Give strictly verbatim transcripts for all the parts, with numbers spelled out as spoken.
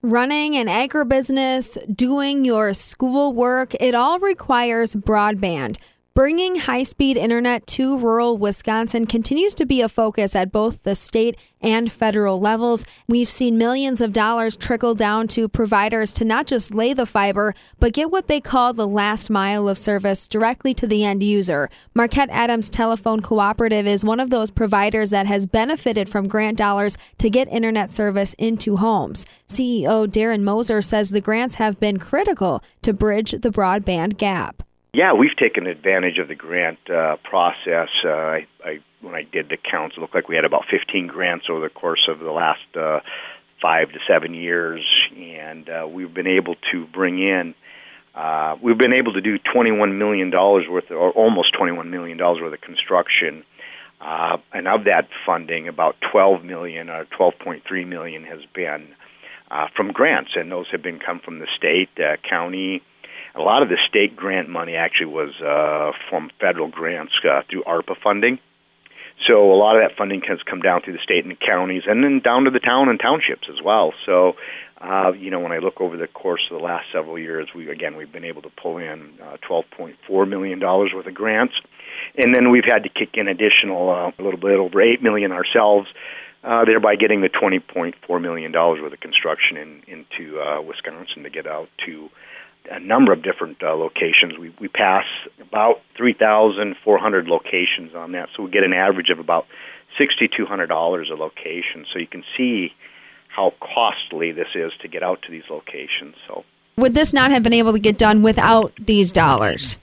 Running an agribusiness, doing your schoolwork, it all requires broadband. Bringing high-speed internet to rural Wisconsin continues to be a focus at both the state and federal levels. We've seen millions of dollars trickle down to providers to not just lay the fiber, but get what they call the last mile of service directly to the end user. Marquette Adams Telephone Cooperative is one of those providers that has benefited from grant dollars to get internet service into homes. C E O Darren Moser says the grants have been critical to bridge the broadband gap. Yeah, we've taken advantage of the grant uh, process. Uh, I, I, when I did the counts, it looked like we had about fifteen grants over the course of the last uh, five to seven years, and uh, we've been able to bring in, uh, we've been able to do twenty-one million dollars worth, of, or almost twenty-one million dollars worth of construction, uh, and of that funding, about twelve million dollars or twelve point three million dollars has been uh, from grants, and those have been come from the state, uh, county. A lot of the state grant money actually was uh, from federal grants uh, through ARPA funding. So a lot of that funding has come down through the state and the counties, and then down to the town and townships as well. So, uh, you know, when I look over the course of the last several years, we again we've been able to pull in uh, twelve point four million dollars worth of grants, and then we've had to kick in additional uh, a little bit over eight million dollars ourselves, uh, thereby getting the twenty point four million dollars worth of construction in, into uh, Wisconsin to get out to a number of different uh, locations. We we pass about three thousand four hundred locations on that, so we get an average of about six thousand two hundred dollars a location. So you can see how costly this is to get out to these locations. So, would this not have been able to get done without these dollars?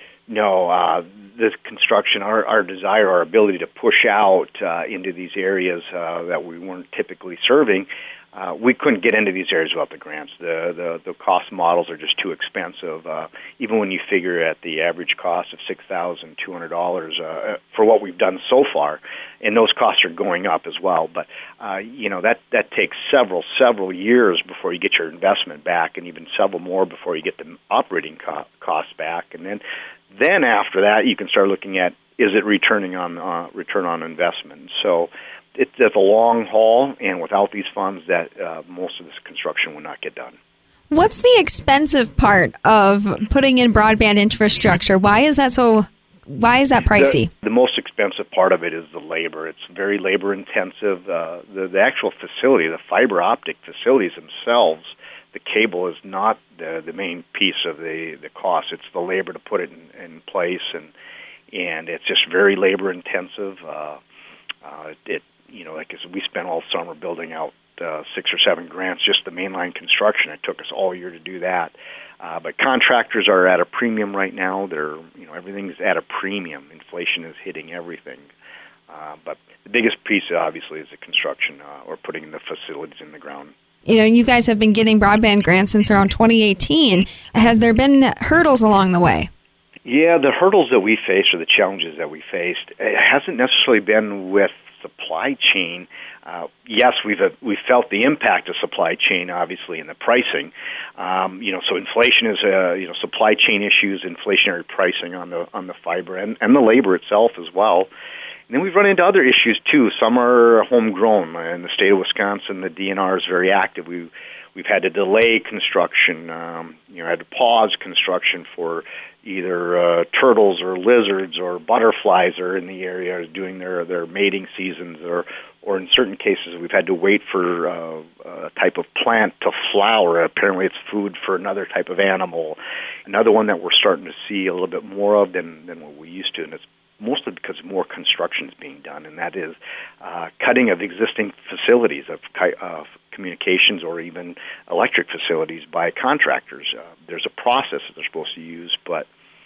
No, uh, this construction, our, our desire, our ability to push out uh, into these areas uh, that we weren't typically serving, Uh, we couldn't get into these areas without the grants. The the, the cost models are just too expensive. Uh, even when you figure at the average cost of six thousand two hundred dollars uh, for what we've done so far, and those costs are going up as well. But uh, you know that that takes several several years before you get your investment back, and even several more before you get the operating co- costs back. And then then after that, you can start looking at, is it returning on uh, return on investment? So It's, it's a long haul, and without these funds, that uh, most of this construction would not get done. What's the expensive part of putting in broadband infrastructure? Why is that so? Why is that pricey? The, the most expensive part of it is the labor. It's very labor intensive. Uh, the, the actual facility, the fiber optic facilities themselves, the cable is not the, the main piece of the, the cost. It's the labor to put it in, in place, and and it's just very labor intensive. Uh, uh, it You know, like we spent all summer building out uh, six or seven grants, just the mainline construction. It took us all year to do that. Uh, but contractors are at a premium right now. They're, you know, everything's at a premium. Inflation is hitting everything. Uh, but the biggest piece, obviously, is the construction uh, or putting the facilities in the ground. You know, you guys have been getting broadband grants since around twenty eighteen. Have there been hurdles along the way? Yeah, the hurdles that we faced or the challenges that we faced, it hasn't necessarily been with supply chain. Uh, yes, we've uh, we felt the impact of supply chain, obviously, in the pricing. Um, you know, so inflation is a you know supply chain issues, inflationary pricing on the on the fiber and, and the labor itself as well. And then we've run into other issues too. Some are homegrown. In the state of Wisconsin, the D N R is very active. We we've had to delay construction. Um, you know, had to pause construction for either uh, turtles or lizards or butterflies are in the area doing their, their mating seasons, or or in certain cases we've had to wait for uh, a type of plant to flower. Apparently it's food for another type of animal. Another one that we're starting to see a little bit more of than, than what we used to, and it's mostly because more construction is being done, and that is uh, cutting of existing facilities of uh, communications or even electric facilities by contractors. Uh, there's a process that they're supposed to use, but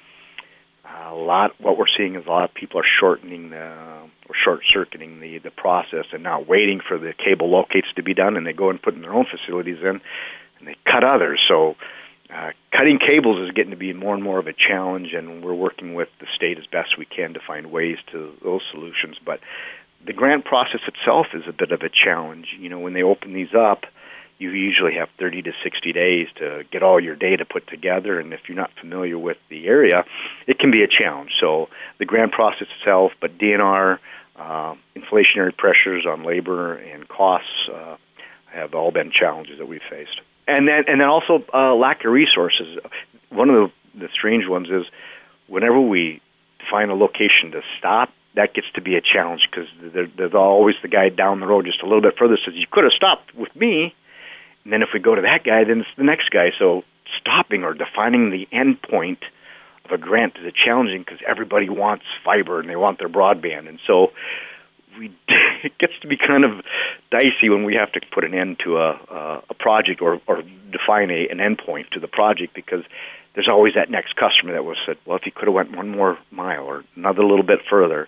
a lot. What we're seeing is a lot of people are shortening the or short-circuiting the, the process and not waiting for the cable locates to be done, and they go and put in their own facilities in, and they cut others. So Uh, cutting cables is getting to be more and more of a challenge, and we're working with the state as best we can to find ways to those solutions. But the grant process itself is a bit of a challenge. You know, when they open these up, you usually have thirty to sixty days to get all your data put together, and if you're not familiar with the area, it can be a challenge. So the grant process itself, but D N R, uh, inflationary pressures on labor and costs uh, have all been challenges that we've faced. And then, and then also uh, lack of resources. One of the, the strange ones is whenever we find a location to stop, that gets to be a challenge because there, there's always the guy down the road just a little bit further says, you could have stopped with me. And then if we go to that guy, then it's the next guy. So stopping or defining the end point of a grant is challenging because everybody wants fiber and they want their broadband. And so we it gets to be kind of dicey when we have to put an end to a, a, a project or, or define a, an end point to the project because there's always that next customer that will say, well, if you could have went one more mile or another little bit further.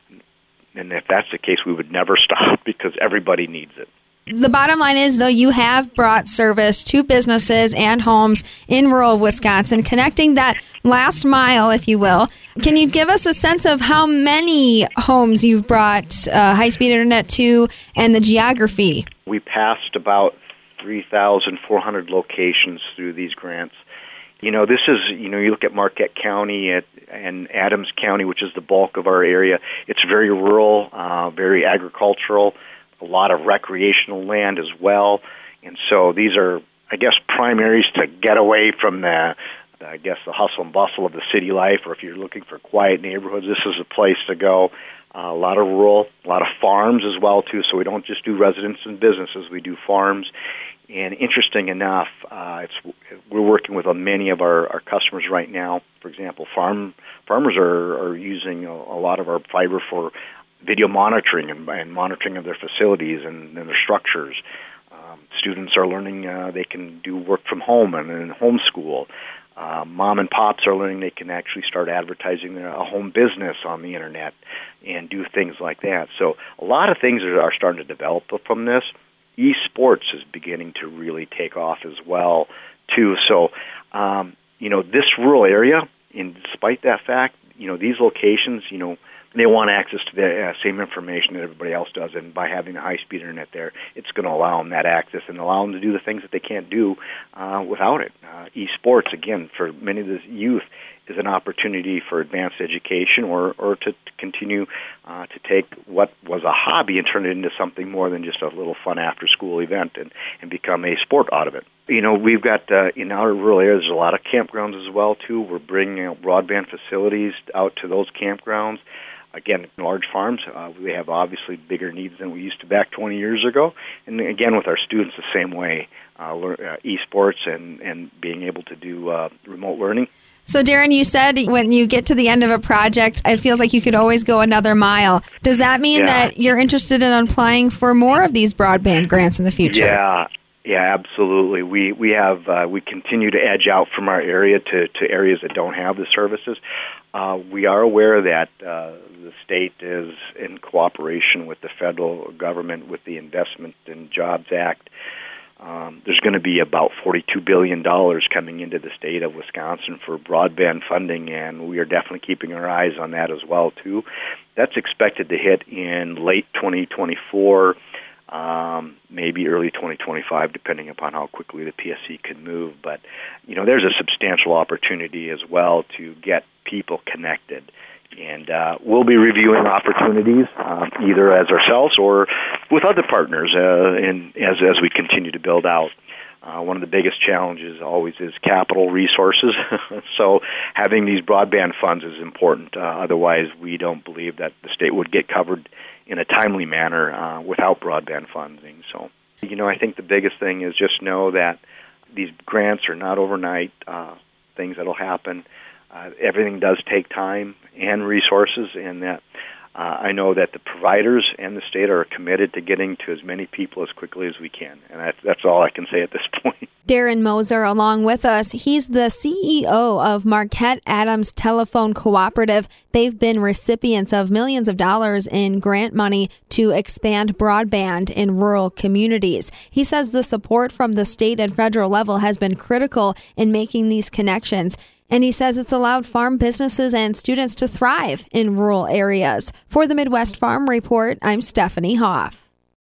And if that's the case, we would never stop because everybody needs it. The bottom line is, though, you have brought service to businesses and homes in rural Wisconsin, connecting that last mile, if you will. Can you give us a sense of how many homes you've brought uh, high-speed internet to and the geography? We passed about three thousand four hundred locations through these grants. You know, this is, you know, you look at Marquette County at, and Adams County, which is the bulk of our area. It's very rural, uh, very agricultural, a lot of recreational land as well. And so these are, I guess, prime areas to get away from the, the, I guess, the hustle and bustle of the city life, or if you're looking for quiet neighborhoods, this is a place to go. Uh, a lot of rural, a lot of farms as well, too. So we don't just do residents and businesses, we do farms. And interesting enough, uh, it's, we're working with uh, many of our, our customers right now. For example, farm farmers are, are using a, a lot of our fiber for video monitoring and, and monitoring of their facilities and, and their structures. Um, students are learning uh, they can do work from home and, and homeschool. Uh, mom and pops are learning they can actually start advertising their, a home business on the internet and do things like that. So a lot of things are, are starting to develop from this. Esports is beginning to really take off as well, too. So, um, you know, this rural area, and despite that fact, you know, these locations, you know, they want access to the uh, same information that everybody else does, and by having the high-speed internet there, it's going to allow them that access and allow them to do the things that they can't do uh, without it. Uh, esports, again, for many of the youth, is an opportunity for advanced education or, or to, to continue uh, to take what was a hobby and turn it into something more than just a little fun after-school event and, and become a sport out of it. You know, we've got, uh, in our rural areas, there's a lot of campgrounds as well, too. We're bringing out broadband facilities out to those campgrounds. Again, large farms, uh, we have obviously bigger needs than we used to back twenty years ago. And again, with our students, the same way, uh, uh, esports and, and being able to do uh, remote learning. So, Darren, you said when you get to the end of a project, it feels like you could always go another mile. Does that mean yeah. that you're interested in applying for more of these broadband grants in the future? Yeah. Yeah, absolutely. We we have uh, we continue to edge out from our area to, to areas that don't have the services. Uh, we are aware that uh, the state is in cooperation with the federal government with the Investment and Jobs Act. Um, there's going to be about forty-two billion dollars coming into the state of Wisconsin for broadband funding, and we are definitely keeping our eyes on that as well, too. That's expected to hit in late twenty twenty-four. Um, maybe early twenty twenty-five, depending upon how quickly the P S C can move. But, you know, there's a substantial opportunity as well to get people connected. And uh, we'll be reviewing opportunities uh, either as ourselves or with other partners uh, in, as, as we continue to build out. Uh, one of the biggest challenges always is capital resources. So having these broadband funds is important. Uh, otherwise, we don't believe that the state would get covered in a timely manner uh, without broadband funding. So, you know, I think the biggest thing is just know that these grants are not overnight uh, things that will happen. Uh, everything does take time and resources, and that Uh, I know that the providers and the state are committed to getting to as many people as quickly as we can, and that's, that's all I can say at this point. Darren Moser along with us. He's the C E O of Marquette Adams Telephone Cooperative. They've been recipients of millions of dollars in grant money to expand broadband in rural communities. He says the support from the state and federal level has been critical in making these connections. And he says it's allowed farm businesses and students to thrive in rural areas. For the Midwest Farm Report, I'm Stephanie Hoff.